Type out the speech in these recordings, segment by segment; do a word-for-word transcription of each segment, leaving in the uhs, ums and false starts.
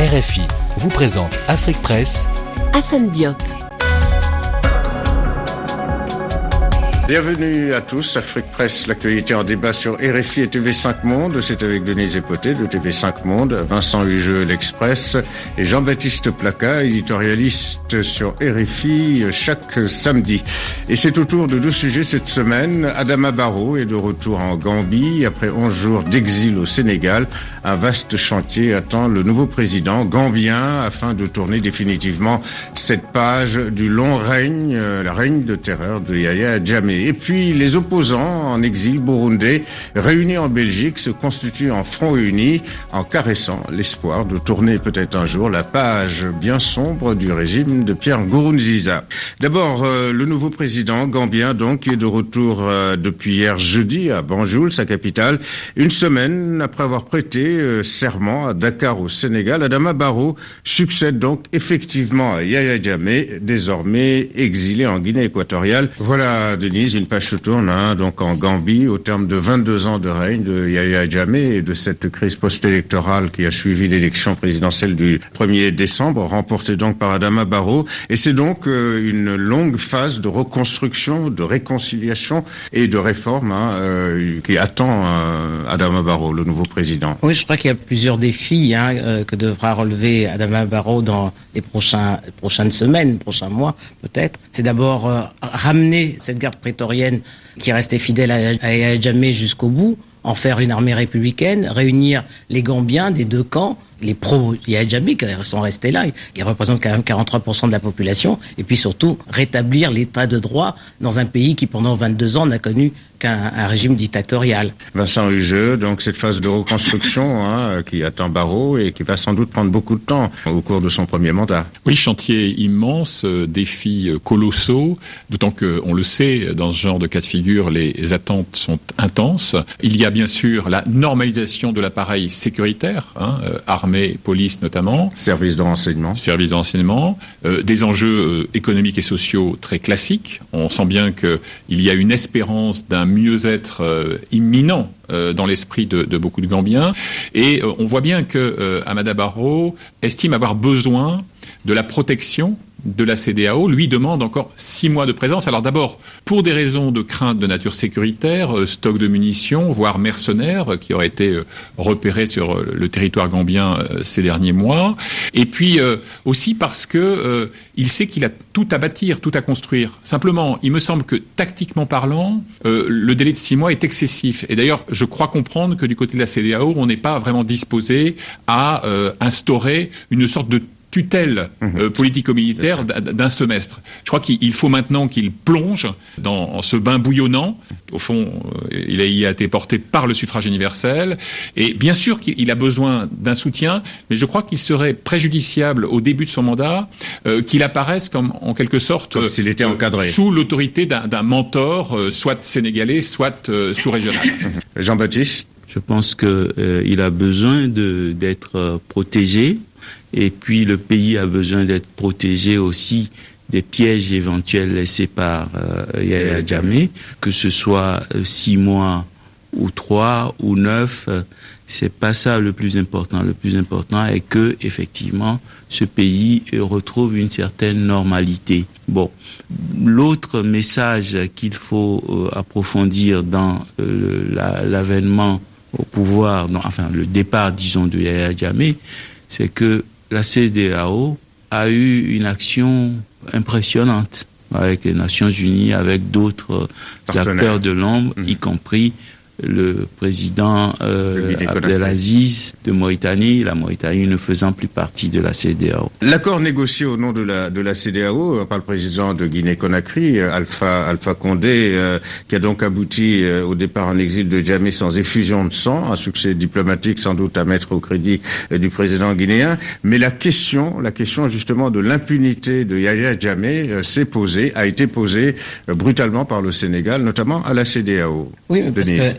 R F I vous présente Afrique Presse. Assane Diop. Bienvenue à tous, Afrique Presse, l'actualité en débat sur R F I et T V cinq Monde. C'est avec Denise Epoté de T V cinq Monde, Vincent Hugeux, l'Express et Jean-Baptiste Placa, éditorialiste sur R F I chaque samedi. Et c'est au tour de deux sujets cette semaine. Adama Barrow est de retour en Gambie après onze jours d'exil au Sénégal. Un vaste chantier attend le nouveau président gambien afin de tourner définitivement cette page du long règne, euh, le règne de terreur de Yahya Jammeh. Et puis, les opposants en exil burundais, réunis en Belgique, se constituent en front uni en caressant l'espoir de tourner peut-être un jour la page bien sombre du régime de Pierre Nkurunziza. D'abord, euh, le nouveau président gambien, donc, qui est de retour euh, depuis hier jeudi à Banjul, sa capitale, une semaine après avoir prêté euh, serment à Dakar au Sénégal. Adama Barrow succède donc effectivement à Yahya Jammeh, désormais exilé en Guinée équatoriale. Voilà, Denise, une page se tourne, hein, donc en Gambie, au terme de vingt-deux ans de règne de Yahya Jammeh et de cette crise post-électorale qui a suivi l'élection présidentielle du premier décembre, remportée donc par Adama Barrow. Et c'est donc euh, une longue phase de reconstruction, de réconciliation et de réforme hein, euh, qui attend euh, Adama Barrow, le nouveau président. Oui, je crois qu'il y a plusieurs défis hein, euh, que devra relever Adama Barrow dans les prochains, prochaines semaines, prochains mois peut-être. C'est d'abord euh, ramener cette garde prétorienne qui restait fidèle à Yahya Jammeh jusqu'au bout, en faire une armée républicaine, réunir les Gambiens des deux camps, les pro-Yahya Jammeh qui sont restés là, ils représentent quand même quarante-trois pour cent de la population, et puis surtout rétablir l'état de droit dans un pays qui pendant vingt-deux ans n'a connu qu'un un régime dictatorial. Vincent Hugeux, donc cette phase de reconstruction hein, qui attend Barrow et qui va sans doute prendre beaucoup de temps au cours de son premier mandat. Oui, chantier immense, euh, défis euh, colossaux, d'autant que, on le sait, dans ce genre de cas de figure, les attentes sont intenses. Il y a bien sûr la normalisation de l'appareil sécuritaire, hein, euh, armée, police notamment. Service de renseignement. Service de renseignement. Euh, des enjeux euh, économiques et sociaux très classiques. On sent bien qu'il y a une espérance d'un mieux-être euh, imminent euh, dans l'esprit de, de beaucoup de Gambiens. Et euh, on voit bien que euh, Adama Barrow estime avoir besoin de la protection de la C D A O, lui demande encore six mois de présence. Alors d'abord, pour des raisons de crainte de nature sécuritaire, euh, stock de munitions, voire mercenaires, euh, qui auraient été euh, repérés sur euh, le territoire gambien euh, ces derniers mois. Et puis euh, aussi parce que euh, il sait qu'il a tout à bâtir, tout à construire. Simplement, il me semble que tactiquement parlant, euh, le délai de six mois est excessif. Et d'ailleurs, je crois comprendre que du côté de la C D A O, on n'est pas vraiment disposé à euh, instaurer une sorte de tutelle euh, politico-militaire d'un semestre. Je crois qu'il faut maintenant qu'il plonge dans ce bain bouillonnant. Au fond, euh, il, a, il a été porté par le suffrage universel. Et bien sûr qu'il a besoin d'un soutien, mais je crois qu'il serait préjudiciable au début de son mandat euh, qu'il apparaisse comme, en quelque sorte, comme s'il était encadré. Sous l'autorité d'un, d'un mentor, euh, soit sénégalais, soit euh, sous-régional. Jean-Baptiste ? Je pense qu'il euh, a besoin de, d'être euh, protégé. Et puis le pays a besoin d'être protégé aussi des pièges éventuels laissés par euh, Yahya Jammeh, que ce soit euh, six mois ou trois ou neuf, euh, c'est pas ça le plus important. Le plus important est que effectivement ce pays euh, retrouve une certaine normalité. Bon, l'autre message qu'il faut euh, approfondir dans euh, la, l'avènement au pouvoir, dans, enfin le départ, disons, de Yahya Jammeh, c'est que la C D A O a eu une action impressionnante avec les Nations Unies, avec d'autres acteurs de l'ombre, mmh. y compris le président euh, Abdelaziz de Mauritanie, la Mauritanie ne faisant plus partie de la C D A O. L'accord négocié au nom de la de la C D A O par le président de Guinée-Conakry, Alpha Alpha Condé, euh, qui a donc abouti euh, au départ en exil de Jammeh sans effusion de sang, un succès diplomatique sans doute à mettre au crédit euh, du président guinéen. Mais la question, la question justement de l'impunité de Yahya Jammeh euh, s'est posée, a été posée euh, brutalement par le Sénégal, notamment à la C D A O. Oui, parce que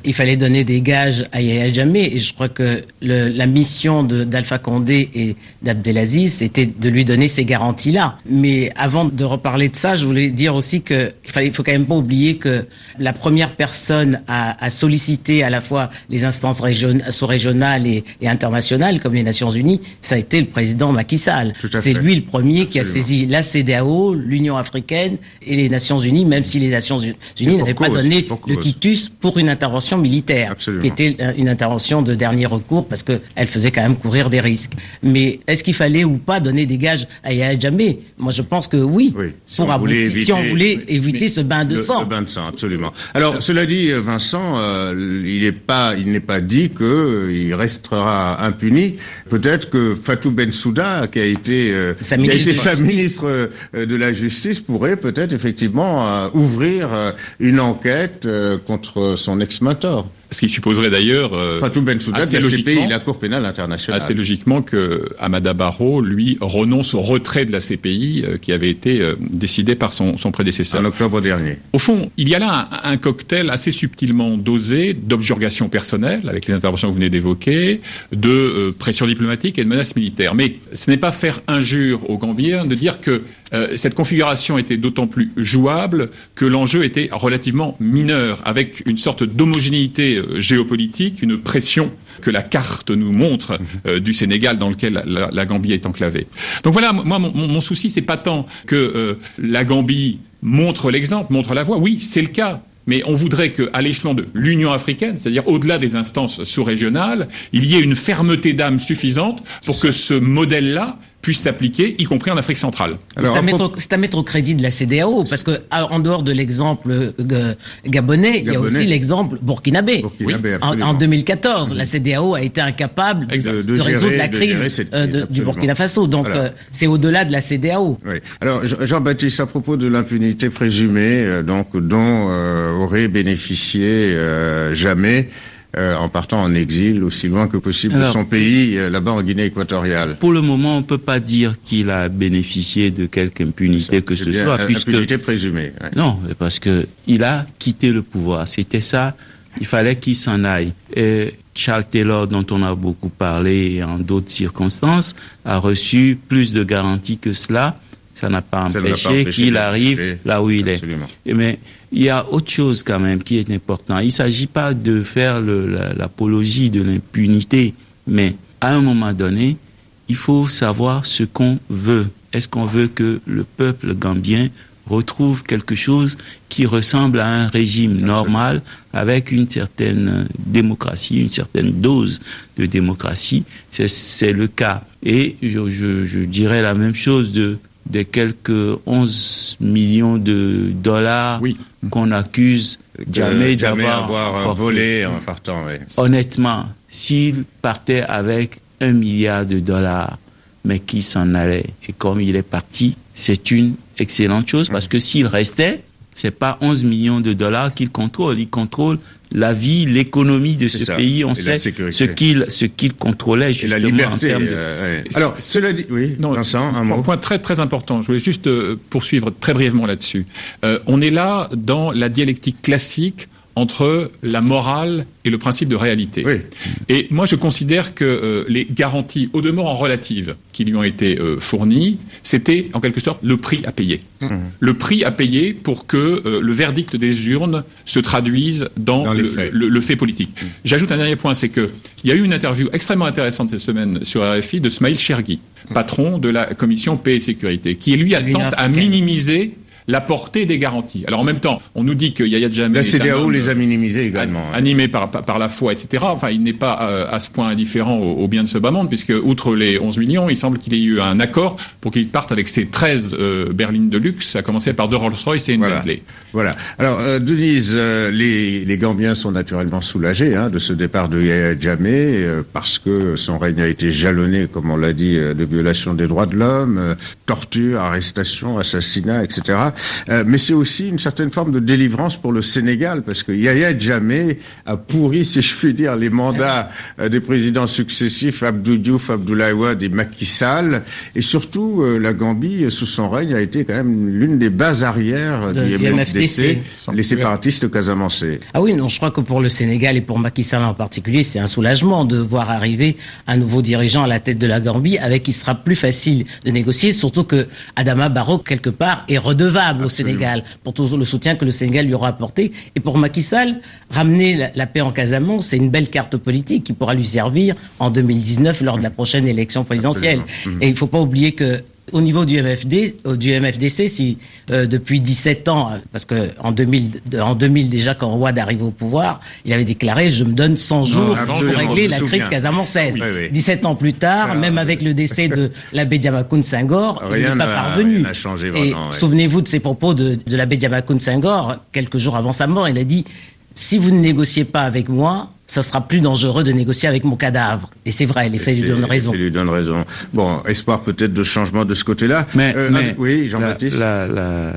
il fallait donner des gages à Yahya Jammeh, et je crois que le, la mission de, d'Alpha Condé et d'Abdelaziz, c'était de lui donner ces garanties-là. Mais avant de reparler de ça, je voulais dire aussi que il fallait, il faut quand même pas oublier que la première personne à, à solliciter à la fois les instances région, sous-régionales et, et internationales, comme les Nations Unies, ça a été le président Macky Sall. C'est lui le premier Absolument. Qui a saisi la C E D E A O, l'Union africaine et les Nations Unies, même si les Nations Unies n'avaient pas donné le quitus pour une intervention militaire, Absolument. Qui était une intervention de dernier recours parce que elle faisait quand même courir des risques. Mais est-ce qu'il fallait ou pas donner des gages à Yahya Jammeh? Moi, je pense que oui. oui. Si, pour on aboutir, éviter, si on voulait éviter ce bain de le, sang. Le bain de sang, absolument. Alors, euh, cela dit, Vincent, euh, il n'est pas, il n'est pas dit que euh, il restera impuni. Peut-être que Fatou Bensouda, qui a été, euh, sa qui a été sa ministre euh, de la Justice, pourrait peut-être effectivement euh, ouvrir euh, une enquête euh, contre son ex-mentor. Ce qui supposerait d'ailleurs euh, Fatou Bensouda de la C P I, la Cour pénale internationale. Assez logiquement que Amada Barrow, lui, renonce au retrait de la C P I euh, qui avait été euh, décidé par son, son prédécesseur. En octobre dernier. Au fond, il y a là un, un cocktail assez subtilement dosé d'objurgation personnelle, avec les interventions que vous venez d'évoquer, de euh, pression diplomatique et de menaces militaires. Mais ce n'est pas faire injure aux Gambiens de dire que euh, cette configuration était d'autant plus jouable que l'enjeu était relativement mineur, avec une sorte d'homogénéité géopolitique, une pression que la carte nous montre euh, du Sénégal dans lequel la, la Gambie est enclavée. Donc voilà, moi mon, mon souci c'est pas tant que euh, la Gambie montre l'exemple, montre la voie. Oui, c'est le cas. Mais on voudrait qu'à l'échelon de l'Union africaine, c'est-à-dire au-delà des instances sous-régionales, il y ait une fermeté d'âme suffisante pour que ce modèle-là puisse s'appliquer, y compris en Afrique centrale. Alors, c'est, à mettre au, c'est à mettre au crédit de la C E D E A O, parce que en dehors de l'exemple euh, gabonais, Gabonais, il y a aussi l'exemple burkinabé. burkinabé oui. en, en deux mille quatorze, mmh. la C E D E A O a été incapable de, de, de, de gérer, résoudre la crise de euh, de, du Burkina Faso. Donc, voilà. euh, c'est au-delà de la C E D E A O. Oui. Alors, Jean-Baptiste, à propos de l'impunité présumée, euh, donc dont euh, aurait bénéficié euh, Jammeh, Euh, en partant en exil aussi loin que possible Alors, de son pays, euh, là-bas en Guinée équatoriale. Pour le moment, on peut pas dire qu'il a bénéficié de quelque impunité ça, que ce soit, puisque impunité présumée. Ouais. Non, parce que il a quitté le pouvoir. C'était ça. Il fallait qu'il s'en aille. Et Charles Taylor, dont on a beaucoup parlé en d'autres circonstances, a reçu plus de garanties que cela. Ça n'a pas ça empêché, pas empêché qu'il arrive là où il Absolument. Est. Mais il y a autre chose quand même qui est important. Il ne s'agit pas de faire le, la, l'apologie de l'impunité, mais à un moment donné, il faut savoir ce qu'on veut. Est-ce qu'on veut que le peuple gambien retrouve quelque chose qui ressemble à un régime normal avec une certaine démocratie, une certaine dose de démocratie? C'est, c'est le cas. Et je, je, je dirais la même chose de des quelques onze millions de dollars oui. qu'on accuse Jammeh d'avoir avoir volé en partant. Oui. Honnêtement, s'il partait avec un milliard de dollars, mais qu'il s'en allait, et comme il est parti, c'est une excellente chose, parce que s'il restait, c'est pas onze millions de dollars qu'il contrôle, il contrôle la vie, l'économie de ce pays, on sait ce qu'il ce qu'il contrôlait justement. Et la liberté. En termes de... euh, ouais. Alors, cela dit, oui, non, Vincent, un mot. Un point très très important. Je voulais juste euh, poursuivre très brièvement là-dessus. Euh, on est là dans la dialectique classique entre la morale et le principe de réalité. Oui. Et moi, je considère que euh, les garanties, au demeurant relatives, qui lui ont été euh, fournies, c'était en quelque sorte le prix à payer. Mmh. Le prix à payer pour que euh, le verdict des urnes se traduise dans, dans le, le, le fait politique. Mmh. J'ajoute un dernier point, c'est que il y a eu une interview extrêmement intéressante cette semaine sur R F I de Smaïl Chergui, mmh. patron de la commission paix et sécurité, qui lui a tente à minimiser la portée des garanties. Alors en même temps, on nous dit que Yahya Jammeh la C E D E A O les a minimisés également, animé par, par, par la foi, et cetera. Enfin, il n'est pas euh, à ce point indifférent au, au bien de ce bas monde, puisque outre les onze millions, il semble qu'il y ait eu un accord pour qu'il parte avec ses treize euh, berlines de luxe, à commencer par deux Rolls-Royce et une voilà. Bentley. Voilà. Alors, euh, Denise, euh, les, les Gambiens sont naturellement soulagés hein, de ce départ de Yahya Jammeh, euh, parce que son règne a été jalonné, comme on l'a dit, euh, de violations des droits de l'homme, euh, torture, arrestation, assassinat, et cetera. Euh, mais c'est aussi une certaine forme de délivrance pour le Sénégal, parce que Yahya Jammeh a pourri, si je puis dire, les mandats euh, des présidents successifs Abdou Diouf, Abdoulaye Wade et Macky Sall, et surtout euh, la Gambie, sous son règne, a été quand même l'une des bases arrières de, du M F D C, les séparatistes casamançais. Ah oui, non, je crois que pour le Sénégal et pour Macky Sall en particulier, c'est un soulagement de voir arriver un nouveau dirigeant à la tête de la Gambie, avec qui il sera plus facile de négocier, surtout que Adama Barrow, quelque part, est redevable Absolument. Au Sénégal pour tout le soutien que le Sénégal lui aura apporté. Et pour Macky Sall, ramener la, la paix en Casamance, c'est une belle carte politique qui pourra lui servir en deux mille dix-neuf lors de la prochaine élection présidentielle. Absolument. Et il ne faut pas oublier que au niveau du M F D, du M F D C, si euh, depuis dix-sept ans, parce que en deux mille, en deux mille déjà, quand Wade arrive au pouvoir, il avait déclaré: je me donne cent jours non, pour régler la crise casamançaise. Oui, oui. dix-sept ans plus tard, Alors, même avec le décès de l'abbé Diamacoune Senghor, il n'est pas parvenu. Changé, Et vraiment, ouais. souvenez-vous de ces propos de, de l'abbé Diamacoune Senghor quelques jours avant sa mort. Il a dit: si vous ne négociez pas avec moi, ça sera plus dangereux de négocier avec mon cadavre. Et c'est vrai, les faits lui donnent raison. Les faits lui donnent raison. Bon, espoir peut-être de changement de ce côté-là. Mais, euh, mais ah, oui, Jean-Baptiste. La, la,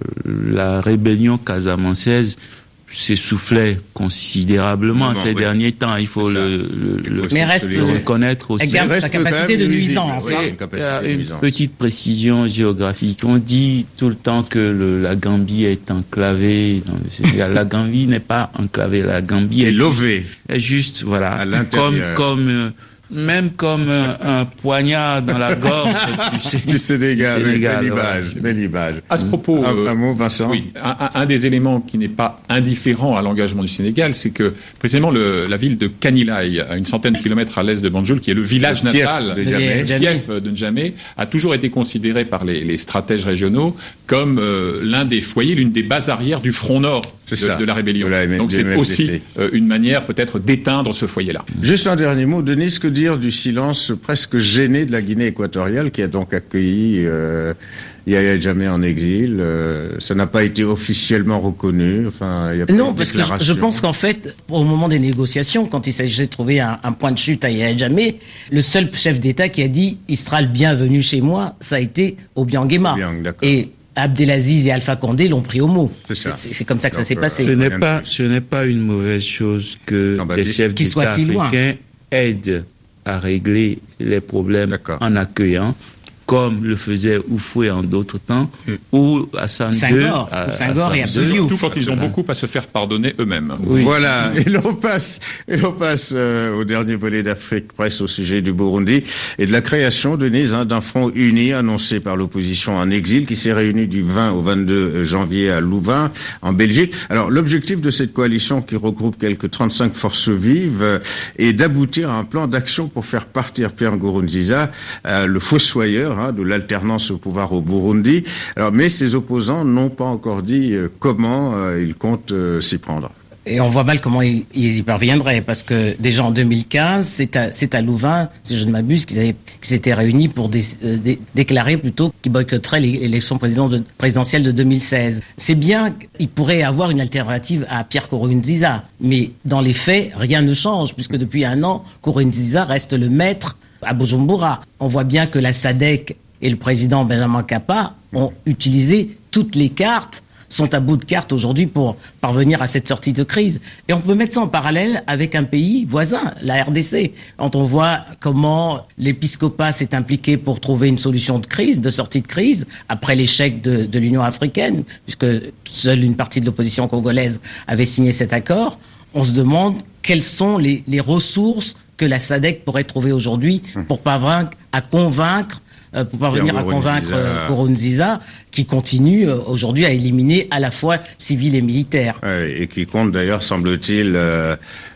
la, la rébellion casamançaise s'essoufflait considérablement non, ces oui. derniers temps. Il faut le, le, le, mais reste, le reconnaître aussi. Elle garde sa capacité de nuisance. Oui, hein. une, capacité une de nuisance. Petite précision géographique. On dit tout le temps que le, la Gambie est enclavée. La Gambie n'est pas enclavée. La Gambie est lovée. Est juste, voilà, comme comme euh, même comme un, un poignard dans la gorge tu sais, du Sénégal. Du Sénégal, belle image, ouais. belle image. À ce propos, un, euh, un mot, Vincent. Oui, un, un des éléments qui n'est pas indifférent à l'engagement du Sénégal, c'est que précisément le, la ville de Kanilaï, à une centaine de kilomètres à l'est de Banjul, qui est le village le natal, de le fief de N'Djamé, a toujours été considéré par les, les stratèges régionaux comme euh, l'un des foyers, l'une des bases arrières du front nord de, de la rébellion. De la M- Donc c'est M F D C. Aussi euh, une manière peut-être d'éteindre ce foyer-là. Juste un dernier mot, Denis, que dire du silence presque gêné de la Guinée équatoriale, qui a donc accueilli euh, Yahya Jammeh en exil. Euh, ça n'a pas été officiellement reconnu. Enfin, il y a pas non, de parce que je, je pense qu'en fait, au moment des négociations, quand il s'agissait de trouver un, un point de chute à Yahya Jammeh, le seul chef d'État qui a dit « il sera le bienvenu chez moi », ça a été Obiang Nguema. Et Abdelaziz et Alpha Condé l'ont pris au mot. C'est, c'est, c'est, c'est comme ça que donc, ça s'est euh, passé. Ce n'est pas, ce n'est pas une mauvaise chose que des chefs d'État si africains aident à régler les problèmes D'accord. en accueillant, comme le faisait Houphouët en d'autres temps, mm. ou Hassan Senghor, à, Senghor et Abdou Diouf. Surtout quand ils ont beaucoup à se faire pardonner eux-mêmes. Oui. Voilà, et l'on passe, et l'on passe euh, au dernier volet d'Afrique Presse au sujet du Burundi et de la création, Denise, hein, d'un front uni annoncé par l'opposition en exil qui s'est réuni du vingt au vingt-deux janvier à Louvain, en Belgique. Alors, l'objectif de cette coalition qui regroupe quelques trente-cinq forces vives euh, est d'aboutir à un plan d'action pour faire partir Pierre Nkurunziza, euh, le fossoyeur, de l'alternance au pouvoir au Burundi. Alors, mais ses opposants n'ont pas encore dit euh, comment euh, ils comptent euh, s'y prendre. Et on voit mal comment ils, ils y parviendraient, parce que déjà en deux mille quinze, c'est à, c'est à Louvain, si je ne m'abuse, qu'ils, avaient, qu'ils s'étaient réunis pour dé, euh, dé, déclarer plutôt qu'ils boycotteraient l'élection de, présidentielle de deux mille seize. C'est bien qu'ils pourraient avoir une alternative à Pierre Nkurunziza, mais dans les faits, rien ne change, puisque depuis un an, Nkurunziza reste le maître à Bujumbura. On voit bien que la S A D C et le président Benjamin Kappa ont utilisé toutes les cartes, sont à bout de cartes aujourd'hui pour parvenir à cette sortie de crise. Et on peut mettre ça en parallèle avec un pays voisin, la R D C. Quand on voit comment l'épiscopat s'est impliqué pour trouver une solution de crise, de sortie de crise, après l'échec de, de l'Union africaine, puisque seule une partie de l'opposition congolaise avait signé cet accord, on se demande quelles sont les, les ressources que la S A D C pourrait trouver aujourd'hui pour parvenir à convaincre, euh, pour parvenir à convaincre euh, Nkurunziza, qui continue euh, aujourd'hui à éliminer à la fois civils et militaires. Ouais, et qui compte d'ailleurs, semble-t-il, euh,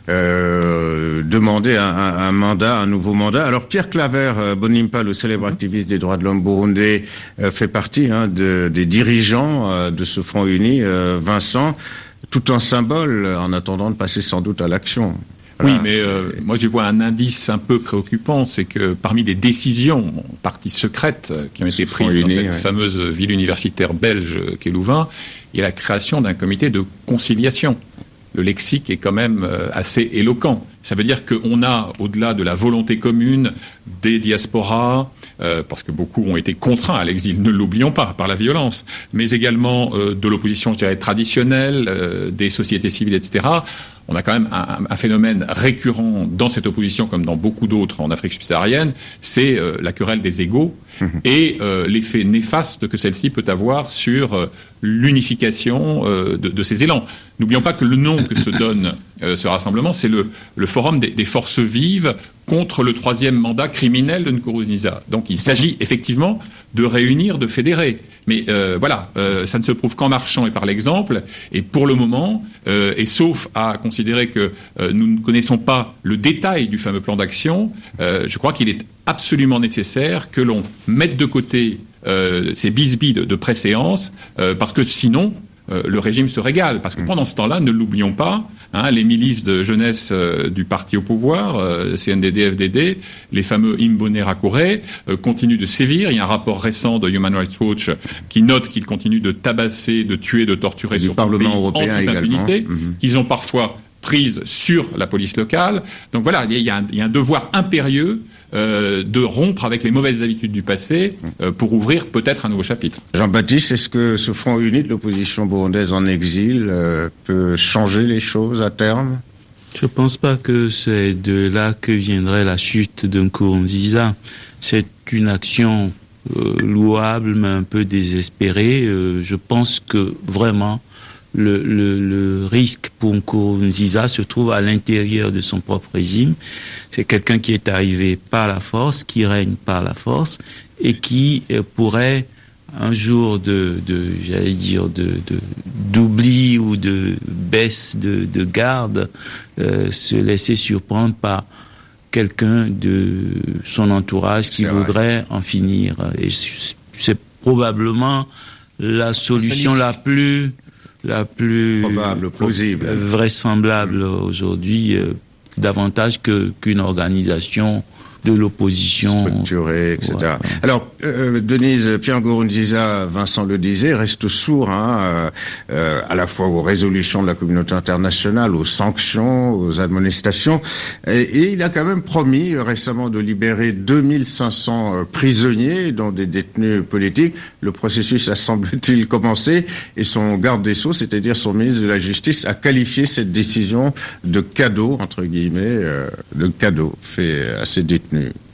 euh, demander un, un, un mandat, un nouveau mandat. Alors Pierre Claver euh, Bonimpa, le célèbre activiste des droits de l'homme burundais, euh, fait partie hein, de, des dirigeants euh, de ce Front uni. Euh, Vincent, tout un symbole en attendant de passer sans doute à l'action. Voilà. Oui, mais euh, moi j'y vois un indice un peu préoccupant, c'est que parmi les décisions, en partie secrètes, qui ont été prises dans cette ouais. fameuse ville universitaire belge qu'est Louvain, il y a la création d'un comité de conciliation. Le lexique est quand même euh, assez éloquent. Ça veut dire qu'on a, au-delà de la volonté commune des diasporas, euh, parce que beaucoup ont été contraints à l'exil, ne l'oublions pas, par la violence, mais également euh, de l'opposition, je dirais, traditionnelle, euh, des sociétés civiles, et cetera. On a quand même un, un phénomène récurrent dans cette opposition, comme dans beaucoup d'autres en Afrique subsaharienne, c'est euh, la querelle des égaux mmh. et euh, l'effet néfaste que celle-ci peut avoir sur euh, l'unification euh, de, de ces élans. N'oublions pas que le nom que se donne euh, ce rassemblement, c'est le, le Forum des, des forces vives contre le troisième mandat criminel de Nkurunziza. Donc il s'agit effectivement de réunir, de fédérer. Mais euh, voilà, euh, ça ne se prouve qu'en marchant et par l'exemple. Et pour le moment, euh, et sauf à considérer que euh, nous ne connaissons pas le détail du fameux plan d'action, euh, je crois qu'il est absolument nécessaire que l'on mette de côté euh, ces bisbilles de, de préséance, euh, parce que sinon, Euh, le régime se régale, parce que pendant ce temps-là, ne l'oublions pas, hein, les milices de jeunesse euh, du parti au pouvoir, euh, C N D D F D D, les fameux Imbonerakure, euh, continuent de sévir. Il y a un rapport récent de Human Rights Watch qui note qu'ils continuent de tabasser, de tuer, de torturer sur le Parlement européen en toute impunité, mmh. qu'ils ont parfois prise sur la police locale. Donc voilà, il y a un, il y a un devoir impérieux euh, de rompre avec les mauvaises habitudes du passé euh, pour ouvrir peut-être un nouveau chapitre. Jean-Baptiste, est-ce que ce front uni de l'opposition burundaise en exil euh, peut changer les choses à terme ? Je ne pense pas que c'est de là que viendrait la chute de Nkurunziza. C'est une action euh, louable mais un peu désespérée. Euh, je pense que vraiment Le, le, le risque pour Nkurunziza se trouve à l'intérieur de son propre régime. C'est quelqu'un qui est arrivé par la force, qui règne par la force et qui euh, pourrait un jour de, de j'allais dire, de, de d'oubli ou de baisse de, de garde, euh, se laisser surprendre par quelqu'un de son entourage qui voudrait en finir. Et c'est probablement la solution la plus la plus probable, plausible, vraisemblable aujourd'hui, euh, davantage que qu'une organisation de l'opposition structurée, et cetera. Ouais. Alors, euh, Denise, Pierre Nkurunziza, Vincent le disait, reste sourd hein, euh, à la fois aux résolutions de la communauté internationale, aux sanctions, aux admonestations, et, et il a quand même promis euh, récemment de libérer deux mille cinq cents euh, prisonniers, dont des détenus politiques. Le processus a, semble-t-il, commencé, et son garde des Sceaux, c'est-à-dire son ministre de la Justice, a qualifié cette décision de cadeau, entre guillemets, euh, de cadeau fait à ces détenus.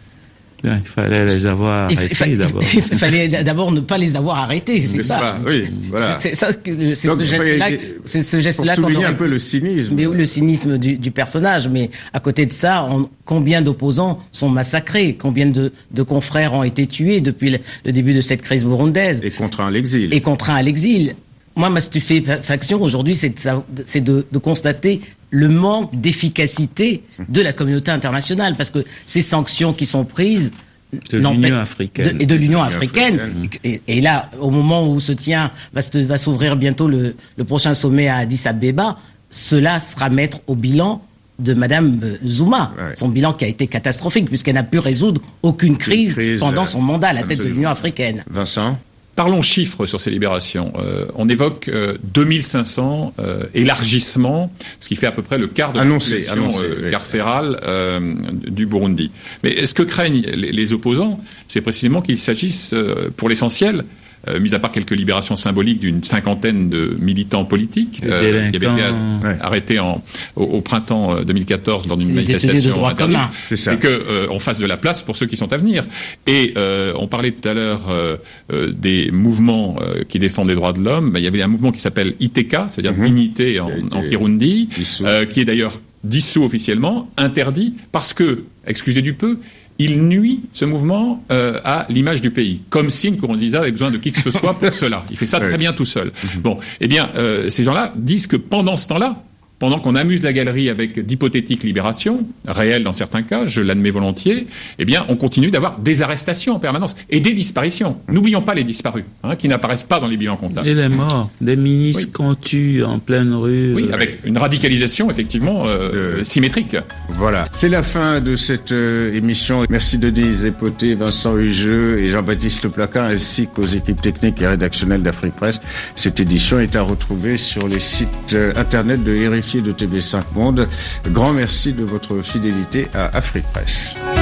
Il fallait les avoir arrêtés il fa- d'abord. Il fallait d'abord ne pas les avoir arrêtés, c'est, c'est ça. Pas, oui, voilà. C'est, c'est ça, c'est Donc, ce geste-là. C'est ce geste-là pour souligner aurait... un peu le cynisme. Mais le cynisme du, du personnage. Mais à côté de ça, on, combien d'opposants sont massacrés, combien de, de confrères ont été tués depuis le, le début de cette crise burundaise. Et contraints à l'exil. Et contraints à l'exil. Moi, ma stupéfaction aujourd'hui, c'est de, c'est de, de constater le manque d'efficacité de la communauté internationale, parce que ces sanctions qui sont prises de l'Union africaine de, et de l'Union africaine, et, et là, au moment où se tient, va, se, va s'ouvrir bientôt le, le prochain sommet à Addis Abeba, cela sera mettre au bilan de Madame Zuma, ouais. Son bilan qui a été catastrophique puisqu'elle n'a pu résoudre aucune crise, crise pendant son mandat à la absolument. Tête de l'Union africaine. Vincent ? Parlons chiffres sur ces libérations. Euh, on évoque euh, deux mille cinq cents euh, élargissements, ce qui fait à peu près le quart de la population euh, oui. carcérale euh, du Burundi. Mais ce que craignent les, les opposants, c'est précisément qu'il s'agisse, euh, pour l'essentiel, Euh, mis à part quelques libérations symboliques d'une cinquantaine de militants politiques euh, qui avaient été ouais. arrêtés en, au, au printemps deux mille quatorze lors d'une manifestation de droit commun. C'est, c'est que euh, on fasse de la place pour ceux qui sont à venir. Et euh, on parlait tout à l'heure euh, euh, des mouvements euh, qui défendent les droits de l'homme. Ben, il y avait un mouvement qui s'appelle I T K, c'est-à-dire mm-hmm. dignité en, en Kirundi, euh, qui est d'ailleurs dissous officiellement, interdit parce que, excusez du peu, il nuit, ce mouvement, euh, à l'image du pays. Comme si Nkurunziza avait besoin de qui que ce soit pour cela. Il fait ça très bien tout seul. Bon, eh bien, euh, ces gens-là disent que pendant ce temps-là, pendant qu'on amuse la galerie avec d'hypothétiques libérations, réelles dans certains cas, je l'admets volontiers, eh bien, on continue d'avoir des arrestations en permanence et des disparitions. N'oublions pas les disparus, hein, qui n'apparaissent pas dans les bilans comptables. Et les morts, des ministres oui. qu'on tue en pleine rue. Oui, avec une radicalisation, effectivement, euh, euh, symétrique. Voilà. C'est la fin de cette euh, émission. Merci Denise Epoté, Vincent Hugeux et Jean-Baptiste Placard, ainsi qu'aux équipes techniques et rédactionnelles d'Afrique Presse. Cette édition est à retrouver sur les sites euh, internet de R F I de T V cinq Monde. Grand merci de votre fidélité à Afrique Presse.